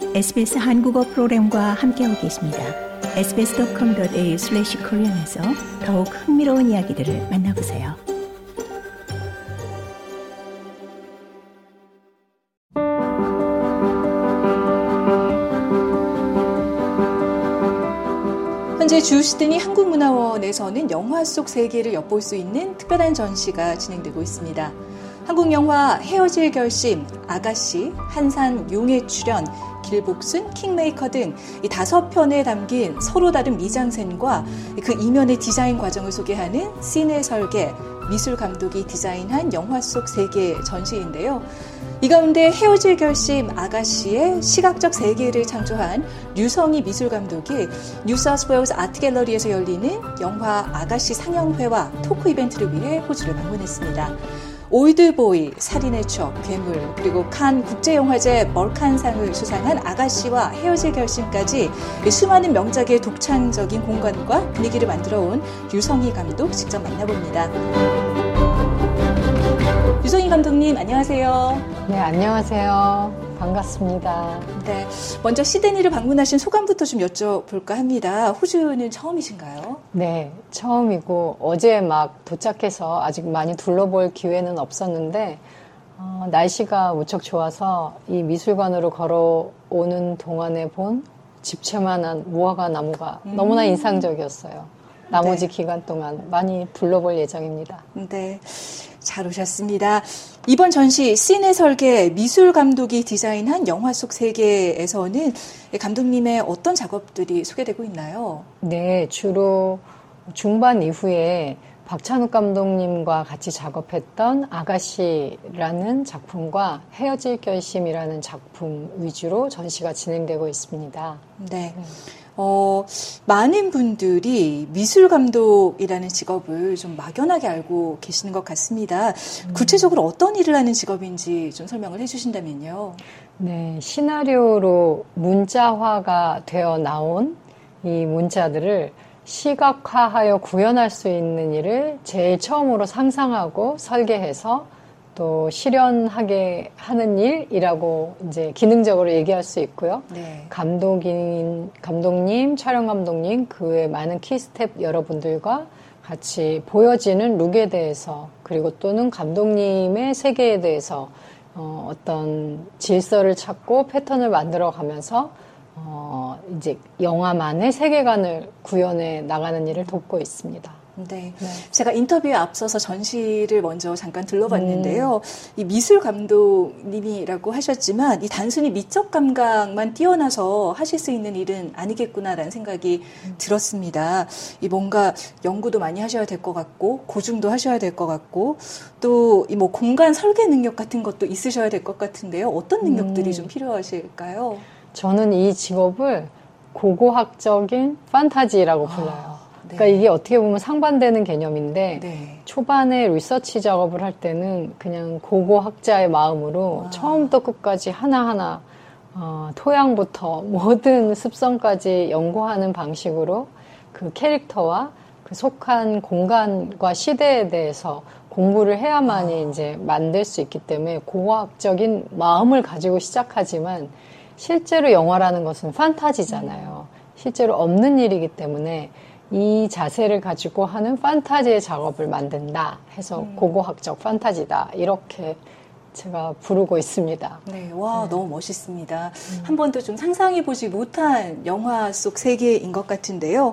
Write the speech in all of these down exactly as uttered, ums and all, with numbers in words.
에스비에스 한국어 프로그램과 함께하고 계십니다. 에스비에스 닷컴 닷 에이유 슬래시 코리안에서 더욱 흥미로운 이야기들을 만나보세요. 현재 주시드니 한국문화원에서는 영화 속 세계를 엿볼 수 있는 특별한 전시가 진행되고 있습니다. 한국 영화 헤어질 결심, 아가씨, 한산 용의 출현, 길복순, 킹메이커 등 이 다섯 편에 담긴 서로 다른 미장센과 그 이면의 디자인 과정을 소개하는 씬의 설계, 미술 감독이 디자인한 영화 속 세계 전시인데요. 이 가운데 헤어질 결심 아가씨의 시각적 세계를 창조한 류성희 미술감독이 뉴사우스웨일스 아트갤러리에서 열리는 영화 아가씨 상영회와 토크 이벤트를 위해 호주를 방문했습니다. 올드보이, 살인의 추억, 괴물, 그리고 칸 국제영화제 멀칸상을 수상한 아가씨와 헤어질 결심까지 수많은 명작의 독창적인 공간과 분위기를 만들어온 류성희 감독 직접 만나봅니다. 류성희 감독님, 안녕하세요. 네, 안녕하세요. 반갑습니다. 네, 먼저 시드니를 방문하신 소감부터 좀 여쭤볼까 합니다. 호주는 처음이신가요? 네, 처음이고 어제 막 도착해서 아직 많이 둘러볼 기회는 없었는데 어, 날씨가 무척 좋아서 이 미술관으로 걸어오는 동안에 본 집채만한 무화과 나무가 음. 너무나 인상적이었어요. 나머지 네. 기간 동안 많이 둘러볼 예정입니다. 네, 잘 오셨습니다. 이번 전시 씬의 설계, 미술 감독이 디자인한 영화 속 세계에서는 감독님의 어떤 작업들이 소개되고 있나요? 네, 주로 중반 이후에 박찬욱 감독님과 같이 작업했던 아가씨라는 작품과 헤어질 결심이라는 작품 위주로 전시가 진행되고 있습니다. 네. 음. 어, 많은 분들이 미술 감독이라는 직업을 좀 막연하게 알고 계시는 것 같습니다. 음. 구체적으로 어떤 일을 하는 직업인지 좀 설명을 해주신다면요. 네, 시나리오로 문자화가 되어 나온 이 문자들을 시각화하여 구현할 수 있는 일을 제일 처음으로 상상하고 설계해서 또 실현하게 하는 일이라고 이제 기능적으로 얘기할 수 있고요. 네. 감독인, 감독님, 촬영 감독님, 그 외 많은 키스텝 여러분들과 같이 보여지는 룩에 대해서 그리고 또는 감독님의 세계에 대해서 어, 어떤 질서를 찾고 패턴을 만들어 가면서 어, 이제 영화만의 세계관을 구현해 나가는 일을 돕고 있습니다. 네. 네. 제가 인터뷰에 앞서서 전시를 먼저 잠깐 들러봤는데요. 음. 이 미술 감독님이라고 하셨지만 이 단순히 미적 감각만 뛰어나서 하실 수 있는 일은 아니겠구나라는 생각이 음. 들었습니다. 이 뭔가 연구도 많이 하셔야 될 것 같고 고증도 하셔야 될 것 같고 또 이 뭐 공간 설계 능력 같은 것도 있으셔야 될 것 같은데요. 어떤 능력들이 음. 좀 필요하실까요? 저는 이 직업을 고고학적인 판타지라고 불러요. 아. 그러니까 네. 이게 어떻게 보면 상반되는 개념인데 네. 초반에 리서치 작업을 할 때는 그냥 고고학자의 마음으로 와. 처음부터 끝까지 하나하나 어, 토양부터 모든 습성까지 연구하는 방식으로 그 캐릭터와 그 속한 공간과 시대에 대해서 공부를 해야만이 아. 이제 만들 수 있기 때문에 고고학적인 마음을 가지고 시작하지만 실제로 영화라는 것은 판타지잖아요. 음. 실제로 없는 일이기 때문에 이 자세를 가지고 하는 판타지의 작업을 만든다 해서 음. 고고학적 판타지다 이렇게 제가 부르고 있습니다. 네, 와 네. 너무 멋있습니다. 음. 한 번도 좀 상상해보지 못한 영화 속 세계인 것 같은데요.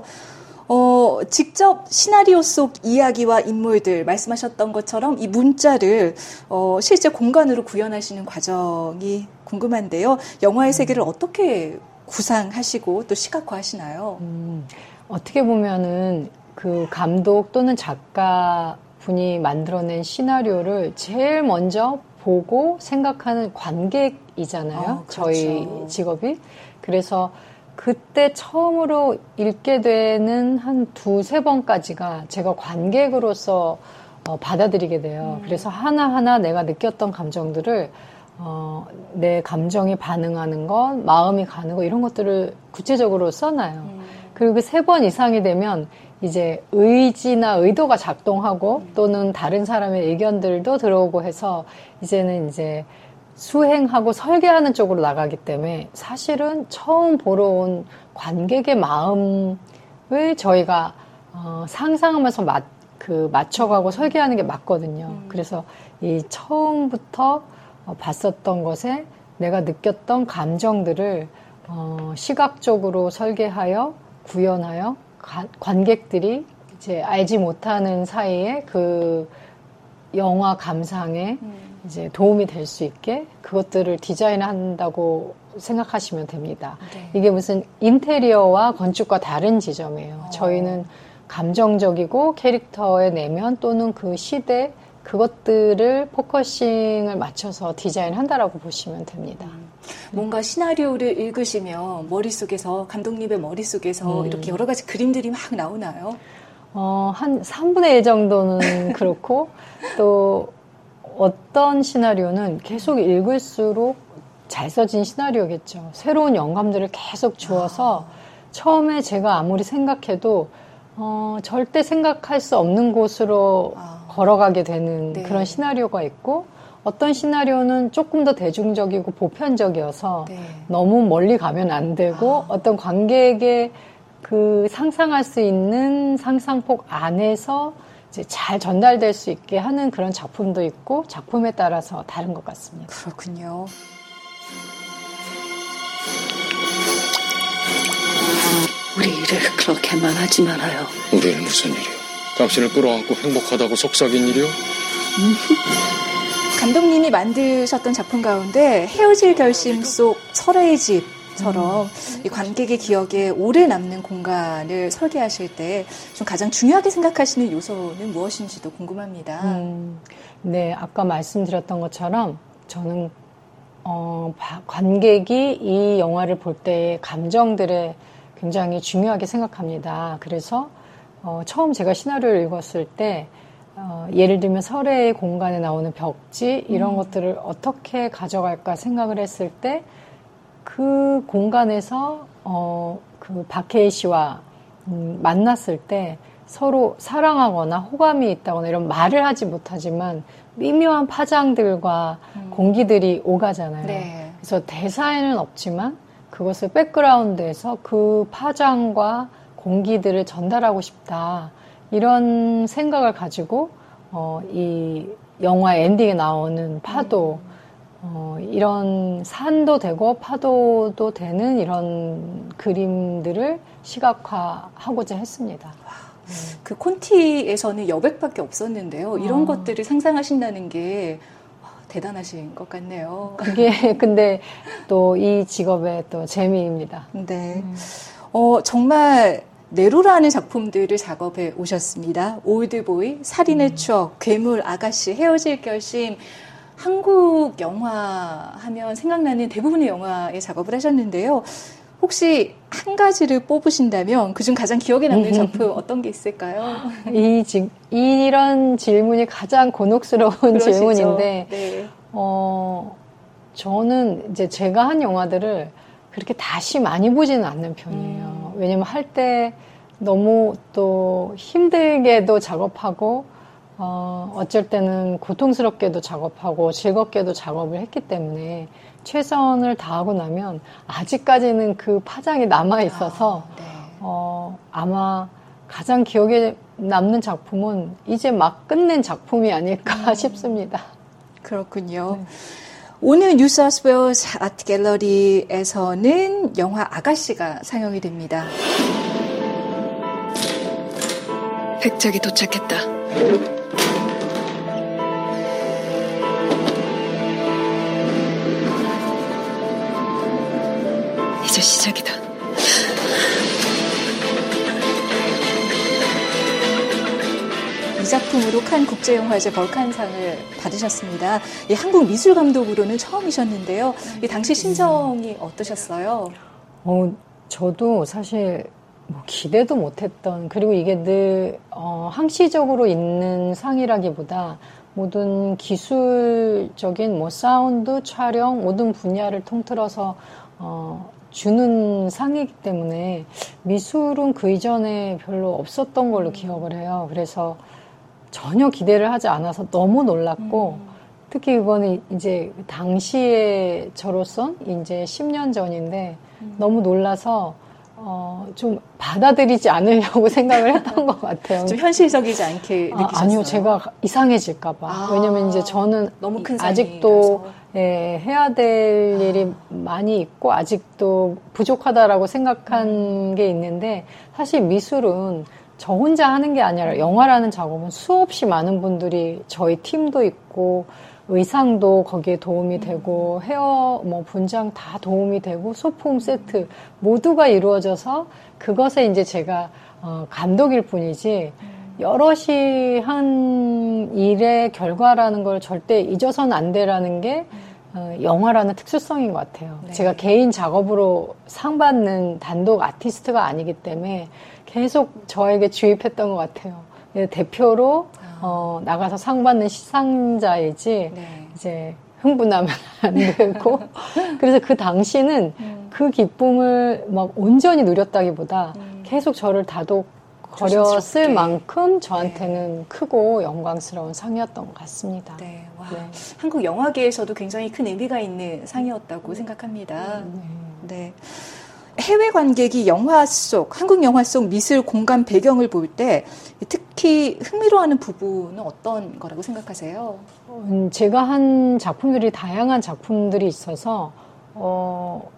어, 직접 시나리오 속 이야기와 인물들 말씀하셨던 것처럼 이 문자를 어, 실제 공간으로 구현하시는 과정이 궁금한데요. 영화의 세계를 음. 어떻게 구상하시고 또 시각화하시나요? 음. 어떻게 보면은 그 감독 또는 작가 분이 만들어낸 시나리오를 제일 먼저 보고 생각하는 관객이잖아요. 어, 그렇죠. 저희 직업이. 그래서 그때 처음으로 읽게 되는 한 두세 번까지가 제가 관객으로서 어, 받아들이게 돼요. 음. 그래서 하나하나 내가 느꼈던 감정들을 어, 내 감정이 반응하는 것, 마음이 가는 것 이런 것들을 구체적으로 써놔요. 음. 그리고 세 번 이상이 되면 이제 의지나 의도가 작동하고 또는 다른 사람의 의견들도 들어오고 해서 이제는 이제 수행하고 설계하는 쪽으로 나가기 때문에 사실은 처음 보러 온 관객의 마음을 저희가 어, 상상하면서 맞, 그 맞춰가고 설계하는 게 맞거든요. 음. 그래서 이 처음부터 어, 봤었던 것에 내가 느꼈던 감정들을 어, 시각적으로 설계하여 구현하여 가, 관객들이 이제 알지 못하는 사이에 그 영화 감상에 음. 이제 도움이 될 수 있게 그것들을 디자인한다고 생각하시면 됩니다. 네. 이게 무슨 인테리어와 건축과 다른 지점이에요. 어. 저희는 감정적이고 캐릭터의 내면 또는 그 시대 그것들을 포커싱을 맞춰서 디자인한다라고 보시면 됩니다. 음. 뭔가 시나리오를 읽으시면 머릿속에서 감독님의 머릿속에서 음. 이렇게 여러 가지 그림들이 막 나오나요? 어, 한 삼분의 일 정도는 그렇고 또 어떤 시나리오는 계속 읽을수록 잘 써진 시나리오겠죠. 새로운 영감들을 계속 주어서 아. 처음에 제가 아무리 생각해도 어, 절대 생각할 수 없는 곳으로 아. 걸어가게 되는 네. 그런 시나리오가 있고 어떤 시나리오는 조금 더 대중적이고 보편적이어서 네. 너무 멀리 가면 안 되고 아. 어떤 관객의 그 상상할 수 있는 상상폭 안에서 이제 잘 전달될 수 있게 하는 그런 작품도 있고 작품에 따라서 다른 것 같습니다. 그렇군요. 우리 일을 그렇게만 하지 말아요. 우리 일 무슨 일이요? 당신을 끌어안고 행복하다고 속삭인 일이요? 감독님이 만드셨던 작품 가운데 헤어질 결심 속 설애의 집처럼 음. 이 관객의 기억에 오래 남는 공간을 설계하실 때 좀 가장 중요하게 생각하시는 요소는 무엇인지도 궁금합니다. 음. 네, 아까 말씀드렸던 것처럼 저는 어, 관객이 이 영화를 볼 때의 감정들을 굉장히 중요하게 생각합니다. 그래서 어, 처음 제가 시나리오를 읽었을 때 어, 예를 들면 설의 공간에 나오는 벽지 이런 음. 것들을 어떻게 가져갈까 생각을 했을 때 그 공간에서 어, 그 박해일 씨와 음, 만났을 때 서로 사랑하거나 호감이 있다거나 이런 말을 하지 못하지만 미묘한 파장들과 음. 공기들이 오가잖아요. 네. 그래서 대사에는 없지만 그것을 백그라운드에서 그 파장과 공기들을 전달하고 싶다. 이런 생각을 가지고 어, 이 영화 엔딩에 나오는 파도 음. 어, 이런 산도 되고 파도도 되는 이런 그림들을 시각화하고자 했습니다. 네. 그 콘티에서는 여백밖에 없었는데요. 이런 어. 것들을 상상하신다는 게 대단하신 것 같네요. 그게 근데 또 이 직업의 또 재미입니다. 네, 음. 어, 정말 내로라는 작품들을 작업해 오셨습니다. 올드보이, 살인의 음. 추억, 괴물, 아가씨, 헤어질 결심. 한국 영화 하면 생각나는 대부분의 영화에 작업을 하셨는데요. 혹시 한 가지를 뽑으신다면 그중 가장 기억에 남는 작품 어떤 게 있을까요? 이 지, 이런 질문이 가장 곤혹스러운 그러시죠. 질문인데 네. 어, 저는 이제 제가 한 영화들을 그렇게 다시 많이 보지는 않는 편이에요. 음. 왜냐면 할 때 너무 또 힘들게도 작업하고 어, 어쩔 때는 고통스럽게도 작업하고 즐겁게도 작업을 했기 때문에 최선을 다하고 나면 아직까지는 그 파장이 남아 있어서 아, 네. 어, 아마 가장 기억에 남는 작품은 이제 막 끝낸 작품이 아닐까 음. 싶습니다. 그렇군요. 네. 오늘 뉴사우스웨일스 아트 갤러리에서는 영화 아가씨가 상영이 됩니다. 백작이 도착했다. 이제 시작이다. 이 작품으로 칸 국제영화제 벌칸상을 받으셨습니다. 이 한국 미술 감독으로는 처음이셨는데요. 이 당시 심정이 어떠셨어요? 어, 저도 사실 뭐 기대도 못했던, 그리고 이게 늘 어, 항시적으로 있는 상이라기보다 모든 기술적인 뭐 사운드, 촬영 모든 분야를 통틀어서 어, 주는 상이기 때문에 미술은 그 이전에 별로 없었던 걸로 기억을 해요. 그래서 전혀 기대를 하지 않아서 너무 놀랐고 음. 특히 그거는 이제 당시에 저로선 이제 십 년 전인데 음. 너무 놀라서 어, 좀 받아들이지 않으려고 생각을 했던 것 같아요. 좀 현실적이지 않게 느끼셨어요? 아, 아니요, 제가 이상해질까봐. 아, 왜냐면 이제 저는 너무 큰 아직도 예, 해야 될 아. 일이 많이 있고 아직도 부족하다라고 생각한 음. 게 있는데 사실 미술은 저 혼자 하는 게 아니라 영화라는 작업은 수없이 많은 분들이 저희 팀도 있고 의상도 거기에 도움이 되고 헤어 뭐 분장 다 도움이 되고 소품 세트 모두가 이루어져서 그것에 이제 제가 어, 감독일 뿐이지 여럿이 한 일의 결과라는 걸 절대 잊어서는 안 되라는 게 어, 영화라는 특수성인 것 같아요. 네. 제가 개인 작업으로 상 받는 단독 아티스트가 아니기 때문에 계속 저에게 주입했던 것 같아요. 대표로 어, 나가서 상 받는 시상자이지, 네. 이제, 흥분하면 안 되고. 그래서 그 당시는 음. 그 기쁨을 막 온전히 누렸다기보다 음. 계속 저를 다독거렸을 만큼 저한테는 네. 크고 영광스러운 상이었던 것 같습니다. 네, 와. 네. 한국 영화계에서도 굉장히 큰 의미가 있는 상이었다고 음. 생각합니다. 네. 네. 해외 관객이 영화 속, 한국 영화 속 미술 공간 배경을 볼 때 특히 흥미로워하는 부분은 어떤 거라고 생각하세요? 음, 제가 한 작품들이 다양한 작품들이 있어서 어,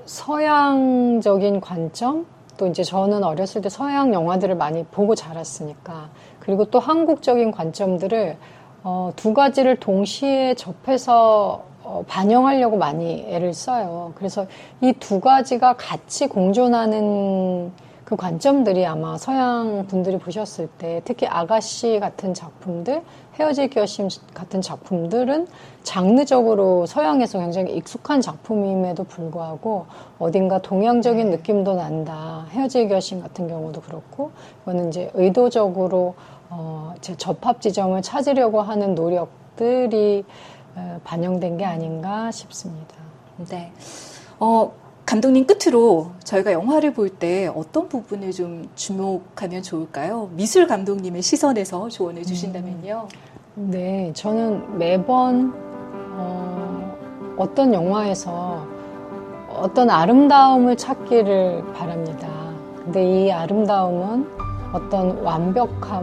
서양적인 관점, 또 이제 저는 어렸을 때 서양 영화들을 많이 보고 자랐으니까, 그리고 또 한국적인 관점들을 어, 두 가지를 동시에 접해서 어, 반영하려고 많이 애를 써요. 그래서 이 두 가지가 같이 공존하는 그 관점들이 아마 서양 분들이 보셨을 때, 특히 아가씨 같은 작품들, 헤어질 결심 같은 작품들은 장르적으로 서양에서 굉장히 익숙한 작품임에도 불구하고 어딘가 동양적인 느낌도 난다. 헤어질 결심 같은 경우도 그렇고, 이거는 이제 의도적으로 어, 제 접합 지점을 찾으려고 하는 노력들이 반영된 게 아닌가 싶습니다. 네. 어, 감독님 끝으로 저희가 영화를 볼 때 어떤 부분을 좀 주목하면 좋을까요? 미술 감독님의 시선에서 조언을 주신다면요. 음, 네, 저는 매번 어, 어떤 영화에서 어떤 아름다움을 찾기를 바랍니다. 근데 이 아름다움은 어떤 완벽함,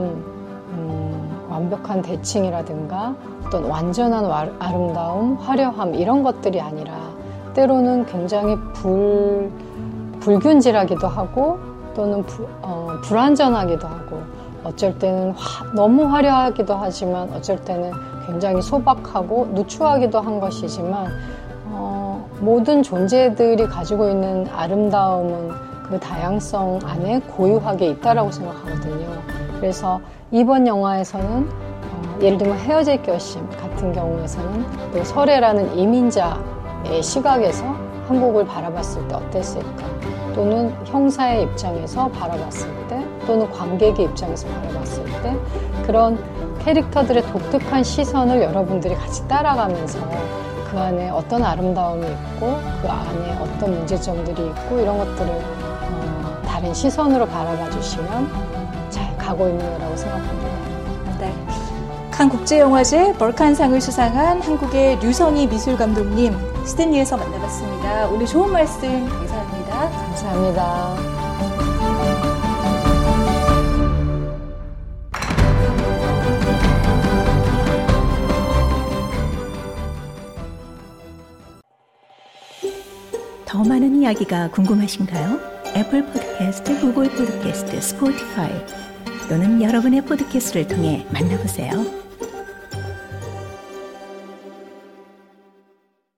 음, 완벽한 대칭이라든가 어떤 완전한 아름다움, 화려함 이런 것들이 아니라 때로는 굉장히 불, 불균질하기도 하고 또는 부, 어, 불완전하기도 하고 어쩔 때는 화, 너무 화려하기도 하지만 어쩔 때는 굉장히 소박하고 누추하기도 한 것이지만 어, 모든 존재들이 가지고 있는 아름다움은 그 다양성 안에 고유하게 있다라고 생각하거든요. 그래서 이번 영화에서는 예를 들면 헤어질 결심 같은 경우에서는 또 설애라는 이민자의 시각에서 한국을 바라봤을 때 어땠을까, 또는 형사의 입장에서 바라봤을 때, 또는 관객의 입장에서 바라봤을 때 그런 캐릭터들의 독특한 시선을 여러분들이 같이 따라가면서 그 안에 어떤 아름다움이 있고 그 안에 어떤 문제점들이 있고 이런 것들을 어, 다른 시선으로 바라봐 주시면 잘 가고 있는 거라고 생각합니다. 네. 칸 국제영화제 벌칸상을 수상한 한국의 류성희 미술감독님, 시드니에서 만나봤습니다. 오늘 좋은 말씀 감사합니다. 감사합니다. 더 많은 이야기가 궁금하신가요? 애플 팟캐스트, 구글 팟캐스트, 스포티파이 또는 여러분의 팟캐스트를 통해 만나보세요.